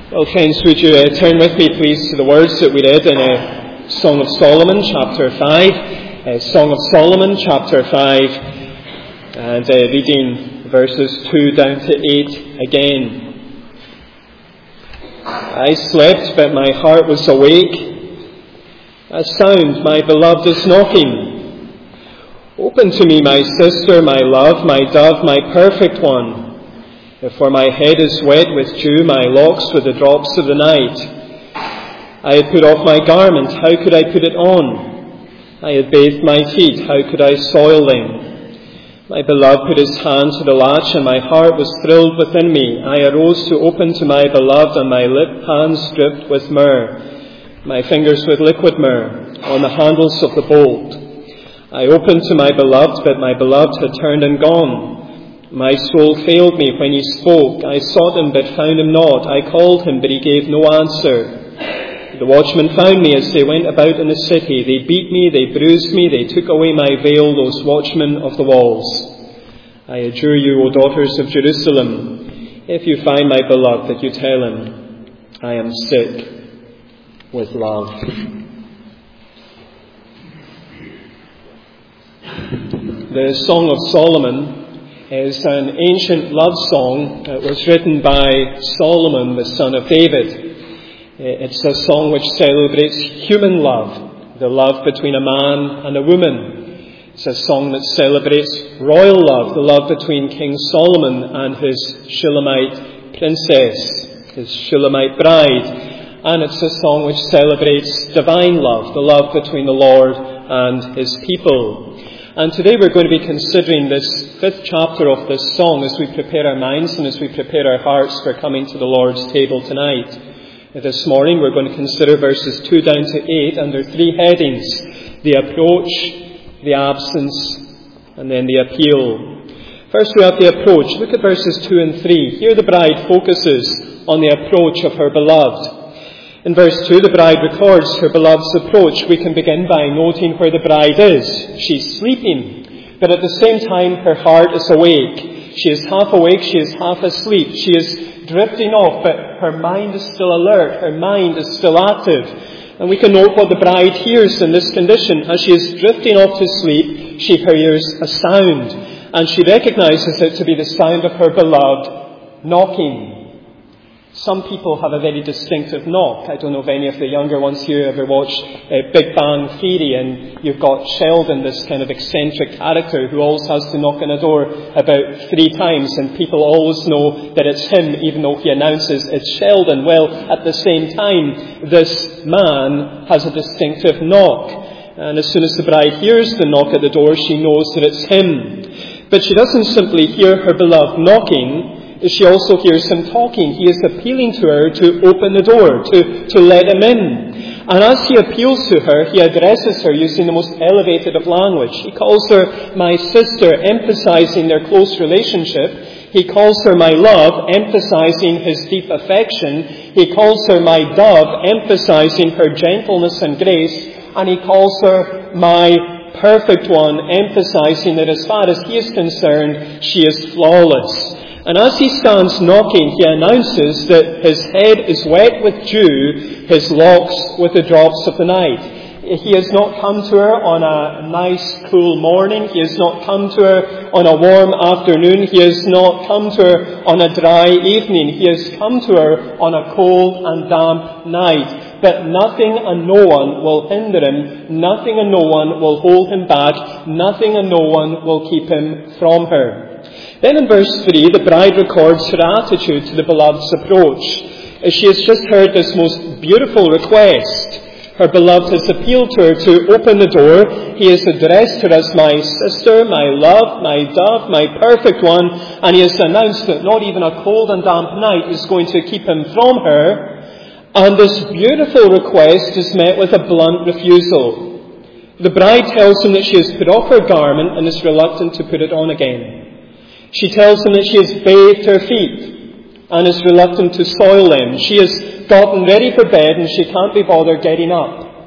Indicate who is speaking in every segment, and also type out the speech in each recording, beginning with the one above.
Speaker 1: Well, friends, would you turn with me, please, to the words that we read in Song of Solomon, chapter 5. Song of Solomon, chapter 5, and reading verses 2 down to 8 again. I slept, but my heart was awake. A sound, my beloved is knocking. Open to me, my sister, my love, my dove, my perfect one. For my head is wet with dew, my locks with the drops of the night. I had put off my garment, how could I put it on? I had bathed my feet, how could I soil them? My beloved put his hand to the latch, and my heart was thrilled within me. I arose to open to my beloved, and my hands dripped with myrrh, my fingers with liquid myrrh, on the handles of the bolt. I opened to my beloved, but my beloved had turned and gone. My soul failed me when he spoke. I sought him, but found him not. I called him, but he gave no answer. The watchmen found me as they went about in the city. They beat me, they bruised me, they took away my veil, those watchmen of the walls. I adjure you, O daughters of Jerusalem, if you find my beloved, that you tell him, I am sick with love. The Song of Solomon is an ancient love song that was written by Solomon, the son of David. It's a song which celebrates human love, the love between a man and a woman. It's a song that celebrates royal love, the love between King Solomon and his Shulamite princess, his Shulamite bride. And it's a song which celebrates divine love, the love between the Lord and his people. And today we're going to be considering this 5th chapter of this song as we prepare our minds and as we prepare our hearts for coming to the Lord's table tonight. This morning we're going to consider verses 2 down to 8 under 3 headings: the approach, the absence, and then the appeal. First we have the approach. Look at verses 2 and 3. Here the bride focuses on the approach of her beloved. In verse 2, the bride records her beloved's approach. We can begin by noting where the bride is. She's sleeping, but at the same time her heart is awake. She is half awake, she is half asleep. She is drifting off, but her mind is still alert. Her mind is still active. And we can note what the bride hears in this condition. As she is drifting off to sleep, she hears a sound, and she recognizes it to be the sound of her beloved knocking. Some people have a very distinctive knock. I don't know if any of the younger ones here ever watched Big Bang Theory, and you've got Sheldon, this kind of eccentric character who always has to knock on a door about 3 times, and people always know that it's him, even though he announces it's Sheldon. Well, at the same time, this man has a distinctive knock. And as soon as the bride hears the knock at the door, she knows that it's him. But she doesn't simply hear her beloved knocking. She also hears him talking. He is appealing to her to open the door, to let him in. And as he appeals to her, he addresses her using the most elevated of language. He calls her my sister, emphasizing their close relationship. He calls her my love, emphasizing his deep affection. He calls her my dove, emphasizing her gentleness and grace. And he calls her my perfect one, emphasizing that as far as he is concerned, she is flawless. And as he stands knocking, he announces that his head is wet with dew, his locks with the drops of the night. He has not come to her on a nice, cool morning. He has not come to her on a warm afternoon. He has not come to her on a dry evening. He has come to her on a cold and damp night. But nothing and no one will hinder him. Nothing and no one will hold him back. Nothing and no one will keep him from her. Then in verse 3, the bride records her attitude to the beloved's approach. She has just heard this most beautiful request. Her beloved has appealed to her to open the door. He has addressed her as my sister, my love, my dove, my perfect one. And he has announced that not even a cold and damp night is going to keep him from her. And this beautiful request is met with a blunt refusal. The bride tells him that she has put off her garment and is reluctant to put it on again. She tells him that she has bathed her feet and is reluctant to soil them. She has gotten ready for bed and she can't be bothered getting up.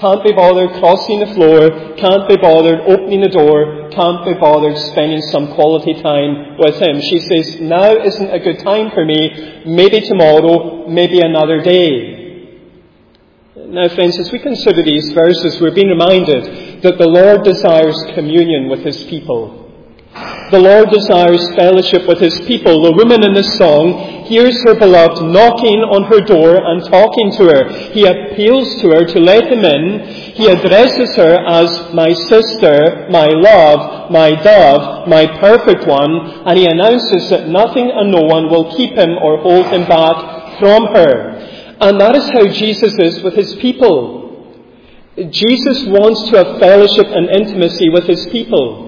Speaker 1: can't be bothered crossing the floor, can't be bothered opening the door, can't be bothered spending some quality time with him. She says, now isn't a good time for me, maybe tomorrow, maybe another day. Now friends, as we consider these verses, we're being reminded that the Lord desires communion with his people. The Lord desires fellowship with his people. The woman in this song hears her beloved knocking on her door and talking to her. He appeals to her to let him in. He addresses her as my sister, my love, my dove, my perfect one, and he announces that nothing and no one will keep him or hold him back from her. And that is how Jesus is with his people. Jesus wants to have fellowship and intimacy with his people.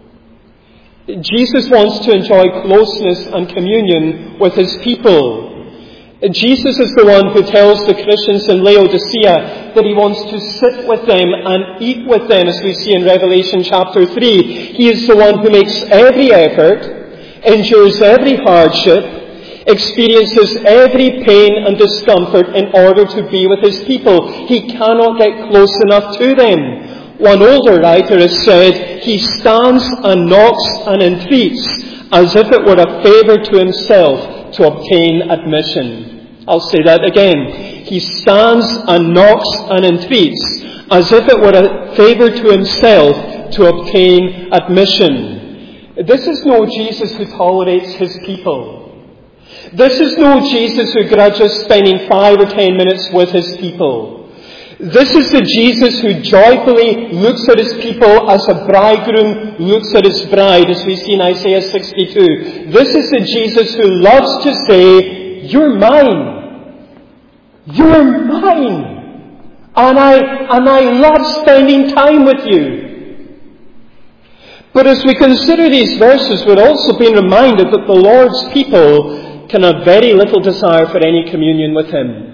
Speaker 1: Jesus wants to enjoy closeness and communion with his people. Jesus is the one who tells the Christians in Laodicea that he wants to sit with them and eat with them, as we see in Revelation chapter 3. He is the one who makes every effort, endures every hardship, experiences every pain and discomfort in order to be with his people. He cannot get close enough to them. One older writer has said, he stands and knocks and entreats as if it were a favour to himself to obtain admission. I'll say that again. He stands and knocks and entreats as if it were a favour to himself to obtain admission. This is no Jesus who tolerates his people. This is no Jesus who grudges spending 5 or 10 minutes with his people. This is the Jesus who joyfully looks at his people as a bridegroom looks at his bride, as we see in Isaiah 62. This is the Jesus who loves to say, you're mine. You're mine. And I love spending time with you. But as we consider these verses, we're also being reminded that the Lord's people can have very little desire for any communion with him.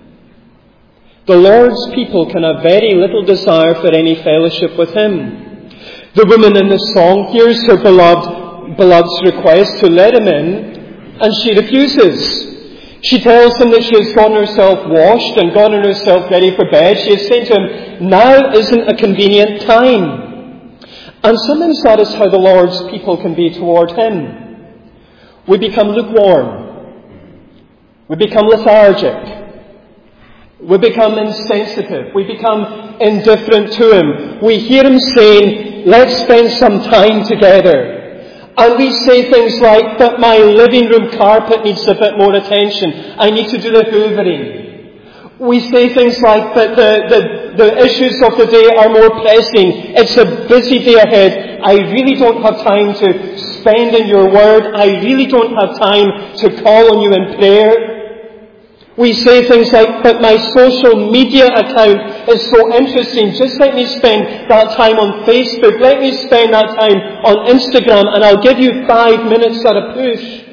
Speaker 1: The Lord's people can have very little desire for any fellowship with him. The woman in this song hears her beloved's request to let him in, and she refuses. She tells him that she has gotten herself washed and gotten herself ready for bed. She is saying to him, now isn't a convenient time. And sometimes that is how the Lord's people can be toward him. We become lukewarm. We become lethargic. We become insensitive. We become indifferent to him. We hear him saying, let's spend some time together. And we say things like, but my living room carpet needs a bit more attention. I need to do the hoovering. We say things like, but the issues of the day are more pressing. It's a busy day ahead. I really don't have time to spend in your word. I really don't have time to call on you in prayer. We say things like, but my social media account is so interesting. Just let me spend that time on Facebook. Let me spend that time on Instagram and I'll give you 5 minutes at a push.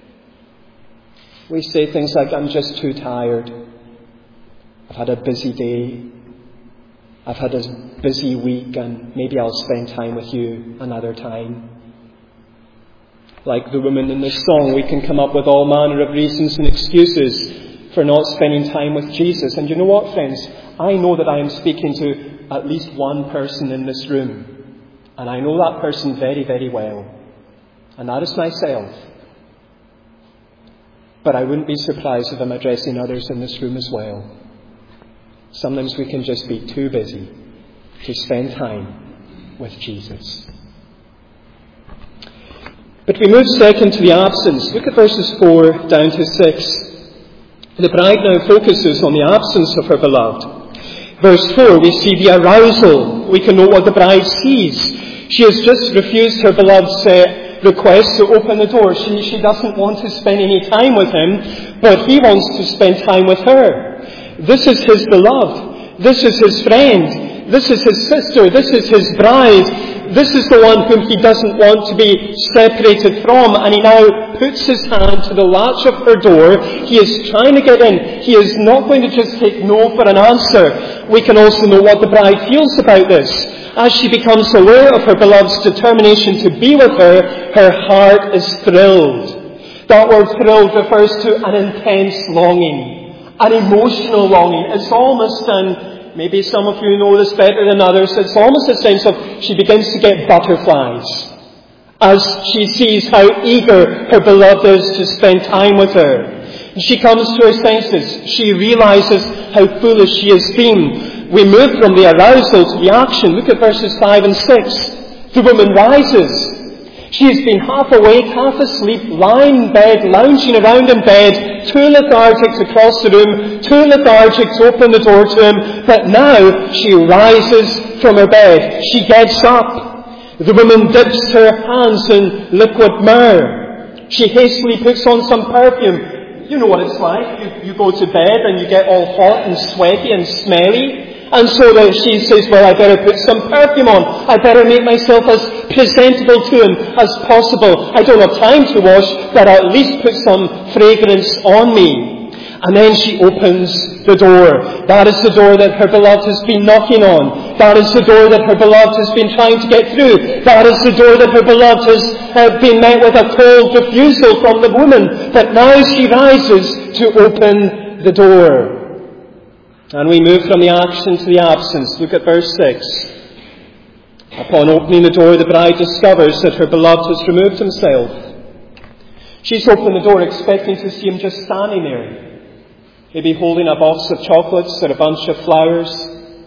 Speaker 1: We say things like, I'm just too tired. I've had a busy day. I've had a busy week and maybe I'll spend time with you another time. Like the woman in this song, we can come up with all manner of reasons and excuses for not spending time with Jesus. And you know what, friends? I know that I am speaking to at least one person in this room. And I know that person very, very well. And that is myself. But I wouldn't be surprised if I'm addressing others in this room as well. Sometimes we can just be too busy to spend time with Jesus. But we move second to the absence. Look at verses 4 down to 6. The bride now focuses on the absence of her beloved. Verse 4, we see the arousal. We can know what the bride sees. She has just refused her beloved's request to open the door. She doesn't want to spend any time with him, but he wants to spend time with her. This is his beloved. This is his friend. This is his sister. This is his bride. This is the one whom he doesn't want to be separated from. And he now puts his hand to the latch of her door. He is trying to get in. He is not going to just take no for an answer. We can also know what the bride feels about this. As she becomes aware of her beloved's determination to be with her, her heart is thrilled. That word thrilled refers to an intense longing, an emotional longing. It's almost an maybe some of you know this better than others, it's almost a sense of she begins to get butterflies as she sees how eager her beloved is to spend time with her. She comes to her senses. She realizes how foolish she has been. We move from the arousal to the action. Look at verses 5 and 6. The woman rises. She has been half awake, half asleep, lying in bed, lounging around in bed, too lethargic to cross the room, too lethargic to open the door to him. But now she rises from her bed. She gets up. The woman dips her hands in liquid myrrh. She hastily puts on some perfume. You know what it's like. You go to bed and you get all hot and sweaty and smelly. And so that she says, well, I better put some perfume on. I better make myself as presentable to him as possible. I don't have time to wash, but I'll at least put some fragrance on me. And then she opens the door. That is the door that her beloved has been knocking on. That is the door that her beloved has been trying to get through. That is the door that her beloved has been met with a cold refusal from the woman. But now she rises to open the door. And we move from the action to the absence. Look at verse 6. Upon opening the door, the bride discovers that her beloved has removed himself. She's opened the door expecting to see him just standing there. Maybe holding a box of chocolates or a bunch of flowers.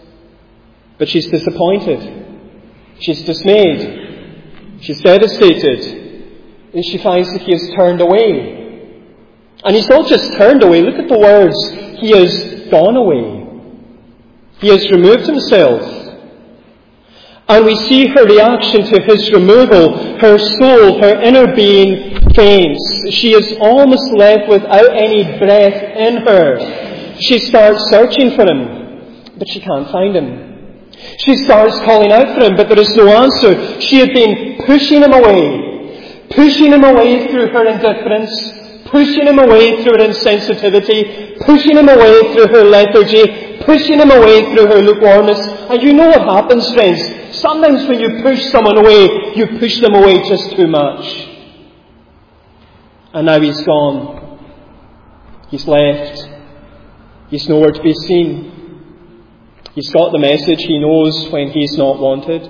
Speaker 1: But she's disappointed. She's dismayed. She's devastated. And she finds that he has turned away. And he's not just turned away. Look at the words. He has gone away. He has removed himself. And we see her reaction to his removal. Her soul, her inner being faints. She is almost left without any breath in her. She starts searching for him, but she can't find him. She starts calling out for him, but there is no answer. She had been pushing him away through her indifference, pushing him away through her insensitivity, pushing him away through her lethargy, pushing him away through her lukewarmness. And you know what happens, friends? Sometimes when you push someone away, you push them away just too much. And now he's gone. He's left. He's nowhere to be seen. He's got the message. He knows when he's not wanted.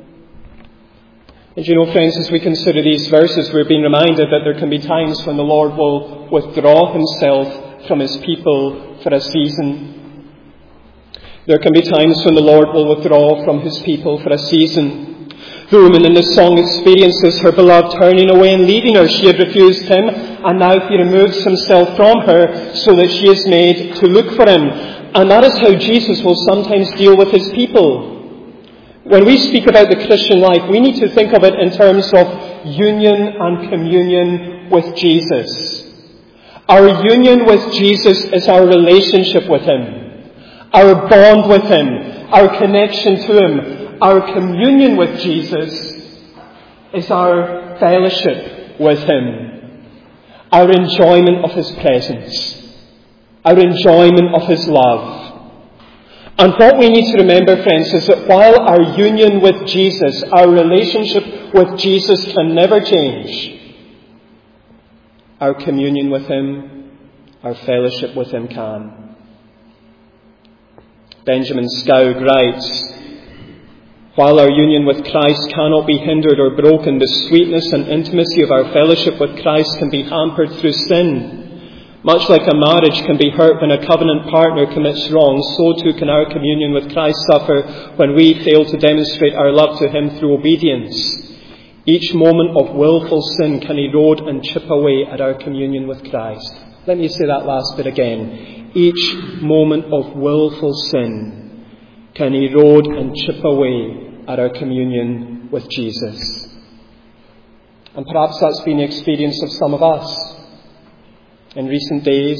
Speaker 1: And you know, friends, as we consider these verses, we're being reminded that there can be times when the Lord will withdraw himself from his people for a season. There can be times when the Lord will withdraw from his people for a season. The woman in this song experiences her beloved turning away and leaving her. She had refused him, and now he removes himself from her so that she is made to look for him. And that is how Jesus will sometimes deal with his people. When we speak about the Christian life, we need to think of it in terms of union and communion with Jesus. Our union with Jesus is our relationship with him, our bond with him, our connection to him. Our communion with Jesus is our fellowship with him, our enjoyment of his presence, our enjoyment of his love. And what we need to remember, friends, is that while our union with Jesus, our relationship with Jesus can never change, our communion with him, our fellowship with him can. Benjamin Scoug writes, while our union with Christ cannot be hindered or broken, the sweetness and intimacy of our fellowship with Christ can be hampered through sin. Much like a marriage can be hurt when a covenant partner commits wrong, so too can our communion with Christ suffer when we fail to demonstrate our love to him through obedience. Each moment of willful sin can erode and chip away at our communion with Christ. Let me say that last bit again. Each moment of willful sin can erode and chip away at our communion with Jesus. And perhaps that's been the experience of some of us in recent days,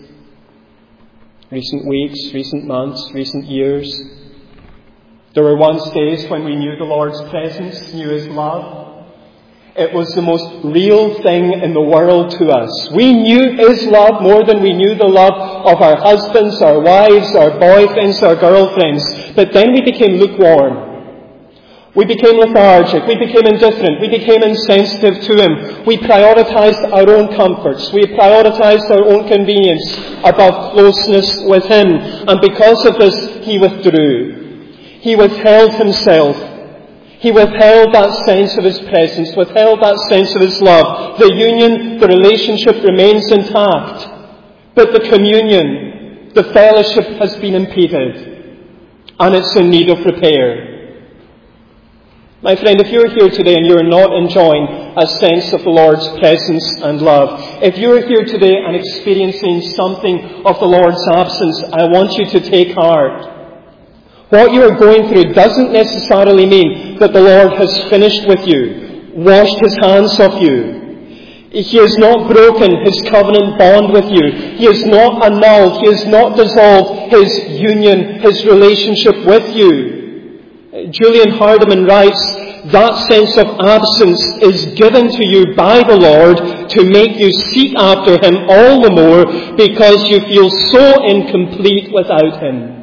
Speaker 1: recent weeks, recent months, recent years. There were once days when we knew the Lord's presence, knew his love. It was the most real thing in the world to us. We knew his love more than we knew the love of our husbands, our wives, our boyfriends, our girlfriends. But then we became lukewarm. We became lethargic. We became indifferent. We became insensitive to Him. We prioritized our own comforts. We prioritized our own convenience above closeness with Him. And because of this, He withdrew. He withheld Himself. He withheld that sense of His presence, withheld that sense of His love. The union, the relationship remains intact. But the communion, the fellowship has been impeded. And it's in need of repair. My friend, if you're here today and you're not enjoying a sense of the Lord's presence and love, if you're here today and experiencing something of the Lord's absence, I want you to take heart. What you are going through doesn't necessarily mean that the Lord has finished with you, washed His hands off you. He has not broken His covenant bond with you. He has not annulled, He has not dissolved His union, His relationship with you. Julian Hardiman writes, that sense of absence is given to you by the Lord to make you seek after Him all the more because you feel so incomplete without Him.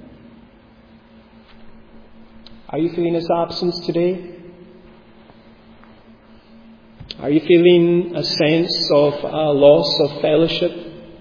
Speaker 1: Are you feeling His absence today? Are you feeling a sense of a loss of fellowship?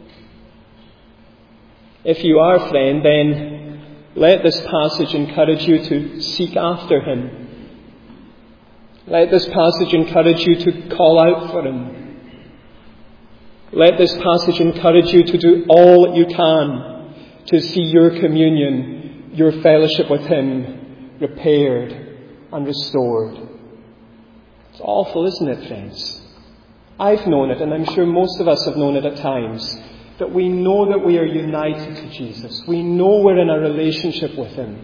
Speaker 1: If you are, friend, then let this passage encourage you to seek after Him. Let this passage encourage you to call out for Him. Let this passage encourage you to do all that you can to see your communion, your fellowship with Him repaired and restored. It's awful, isn't it, friends? I've known it, and I'm sure most of us have known it at times, that we know that we are united to Jesus. We know we're in a relationship with Him.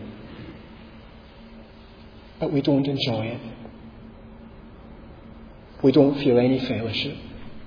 Speaker 1: But we don't enjoy it. We don't feel any fellowship.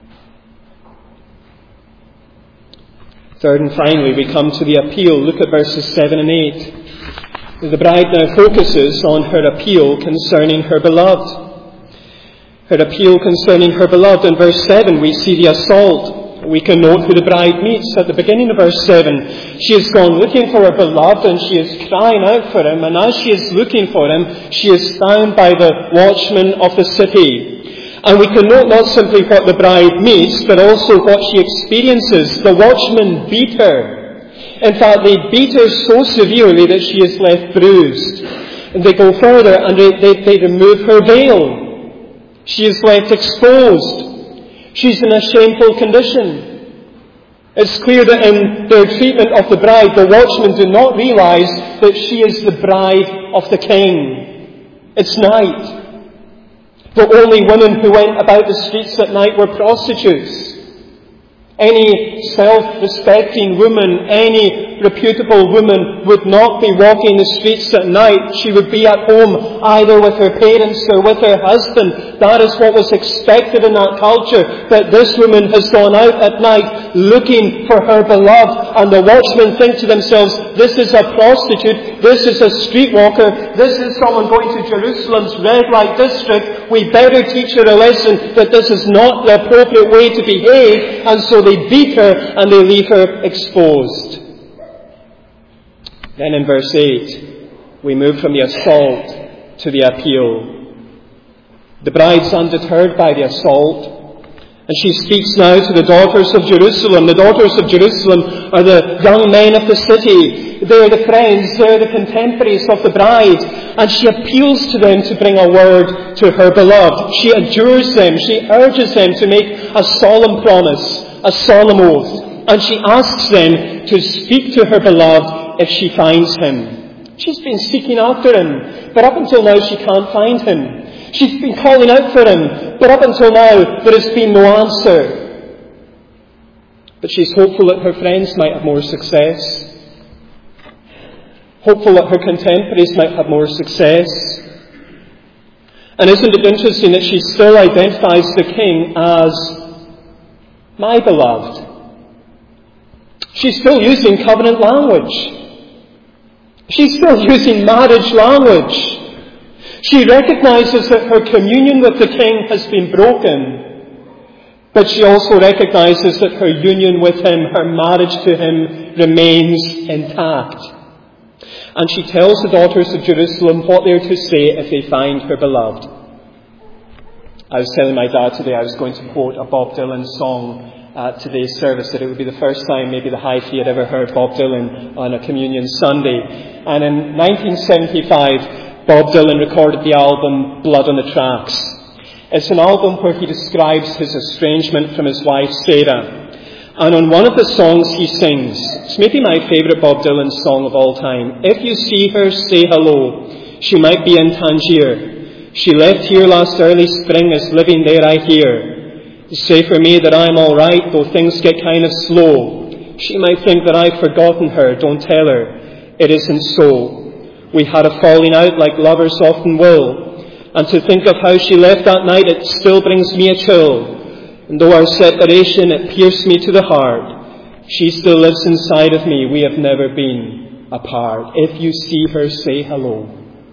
Speaker 1: Third and finally, we come to the appeal. Look at verses 7 and 8. The bride now focuses on her appeal concerning her beloved. Her appeal concerning her beloved. In verse 7, we see the assault. We can note who the bride meets. At the beginning of verse 7, she has gone looking for her beloved and she is crying out for him. And as she is looking for him, she is found by the watchmen of the city. And we can note not simply what the bride meets, but also what she experiences. The watchmen beat her. In fact, they beat her so severely that she is left bruised. And they go further and they remove her veil. She is left exposed. She's in a shameful condition. It's clear that in their treatment of the bride, the watchmen do not realize that she is the bride of the king. It's night. The only women who went about the streets at night were prostitutes. Any self-respecting woman, any reputable woman would not be walking the streets at night. She would be at home either with her parents or with her husband. That is what was expected in that culture. But this woman has gone out at night looking for her beloved. And the watchmen think to themselves, this is a prostitute, this is a streetwalker, this is someone going to Jerusalem's red light district. We better teach her a lesson that this is not the appropriate way to behave. And so they beat her and they leave her exposed. Then in verse 8, we move from the assault to the appeal. The bride's undeterred by the assault, and she speaks now to the daughters of Jerusalem. The daughters of Jerusalem are the young men of the city. They're the friends, they're the contemporaries of the bride, and she appeals to them to bring a word to her beloved. She adjures them, she urges them to make a solemn promise, a solemn oath, and she asks them to speak to her beloved if she finds him. She's been seeking after him, but up until now she can't find him. She's been calling out for him, but up until now there has been no answer. But she's hopeful that her friends might have more success. Hopeful that her contemporaries might have more success. And isn't it interesting that she still identifies the king as my beloved? She's still using covenant language. She's still using marriage language. She recognizes that her communion with the king has been broken, but she also recognizes that her union with him, her marriage to him, remains intact. And she tells the daughters of Jerusalem what they are to say if they find her beloved. I was telling my dad today I was going to quote a Bob Dylan song at today's service, that it would be the first time maybe the Hi-Fi had ever heard Bob Dylan on a Communion Sunday. And in 1975, Bob Dylan recorded the album Blood on the Tracks. It's an album where he describes his estrangement from his wife Sarah. And on one of the songs he sings, it's maybe my favourite Bob Dylan song of all time. If you see her, say hello. She might be in Tangier. She left here last early spring, is living there I hear. Say for me that I'm all right, though things get kind of slow. She might think that I've forgotten her. Don't tell her. It isn't so. We had a falling out like lovers often will. And to think of how she left that night, it still brings me a chill. And though our separation, it pierced me to the heart. She still lives inside of me. We have never been apart. If you see her, say hello.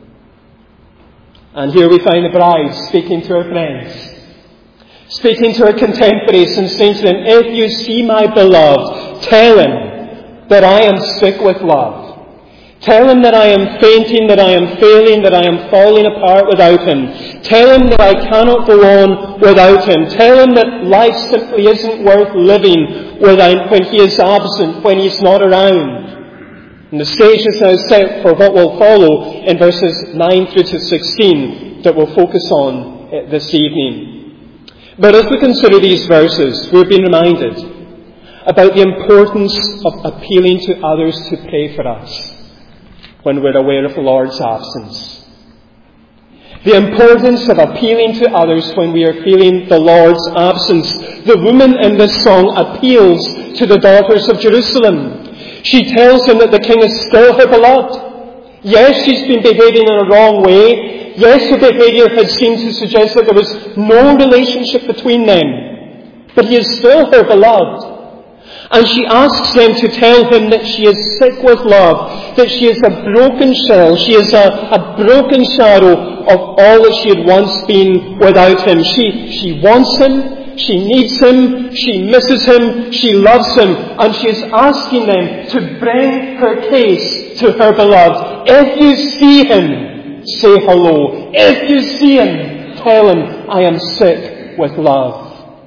Speaker 1: And here we find the bride speaking to her friends, speaking to her contemporaries and saying to them, if you see my beloved, tell him that I am sick with love. Tell him that I am fainting, that I am failing, that I am falling apart without him. Tell him that I cannot go on without him. Tell him that life simply isn't worth living when he is absent, when he's not around. And the stage is now set for what will follow in verses 9 through to 16 that we'll focus on this evening. But as we consider these verses, we've been reminded about the importance of appealing to others to pray for us when we're aware of the Lord's absence. The importance of appealing to others when we are feeling the Lord's absence. The woman in this song appeals to the daughters of Jerusalem. She tells them that the king is still her beloved. Yes, she's been behaving in a wrong way. Yes, her behaviour had seemed to suggest that there was no relationship between them. But he is still her beloved. And she asks them to tell him that she is sick with love, that she is a broken shell, she is a broken shadow of all that she had once been without him. She wants him, she needs him, she misses him, she loves him, and she is asking them to bring her case to her beloved. If you see him, say hello. If you see him, tell him, I am sick with love.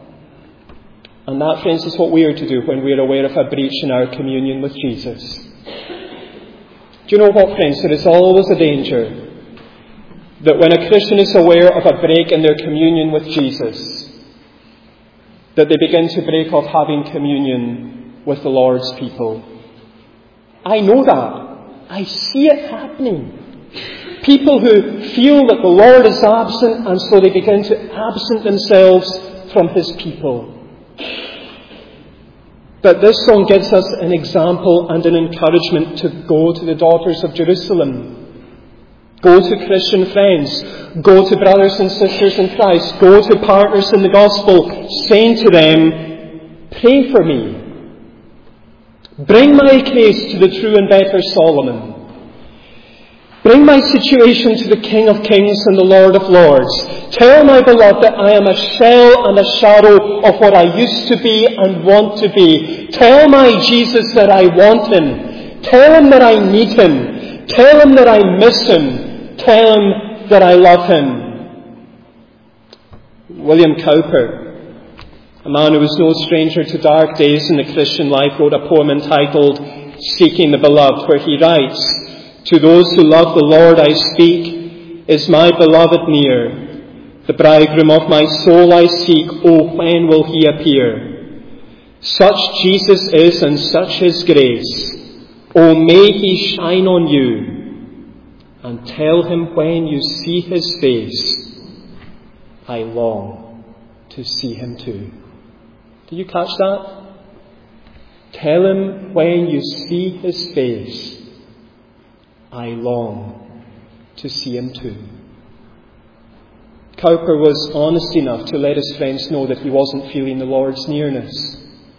Speaker 1: And that, friends, is what we are to do when we are aware of a breach in our communion with Jesus. Do you know what, friends? There is always a danger that when a Christian is aware of a break in their communion with Jesus, that they begin to break off having communion with the Lord's people. I know that. I see it happening. People who feel that the Lord is absent, and so they begin to absent themselves from his people. But this song gives us an example and an encouragement to go to the daughters of Jerusalem. Go to Christian friends. Go to brothers and sisters in Christ. Go to partners in the gospel, saying to them, pray for me. Bring my case to the true and better Solomon. Bring my situation to the King of Kings and the Lord of Lords. Tell my beloved that I am a shell and a shadow of what I used to be and want to be. Tell my Jesus that I want him. Tell him that I need him. Tell him that I miss him. Tell him that I love him. William Cowper, a man who was no stranger to dark days in the Christian life, wrote a poem entitled Seeking the Beloved, where he writes, to those who love the Lord I speak, is my beloved near? The bridegroom of my soul I seek, oh, when will he appear? Such Jesus is and such his grace, oh, may he shine on you, and tell him when you see his face, I long to see him too. Do you catch that? Tell him when you see his face, I long to see him too. Cowper was honest enough to let his friends know that he wasn't feeling the Lord's nearness,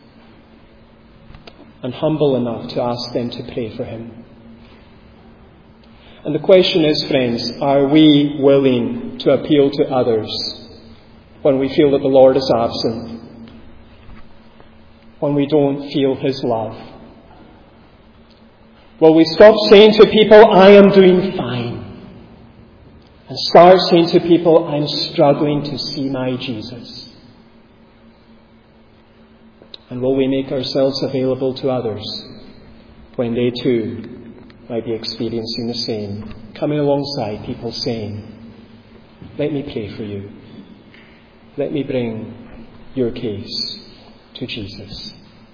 Speaker 1: and humble enough to ask them to pray for him. And the question is, friends, are we willing to appeal to others when we feel that the Lord is absent, when we don't feel his love? Will we stop saying to people, I am doing fine, and start saying to people, I'm struggling to see my Jesus? And will we make ourselves available to others when they too might be experiencing the same, coming alongside people saying, let me pray for you. Let me bring your case to Jesus.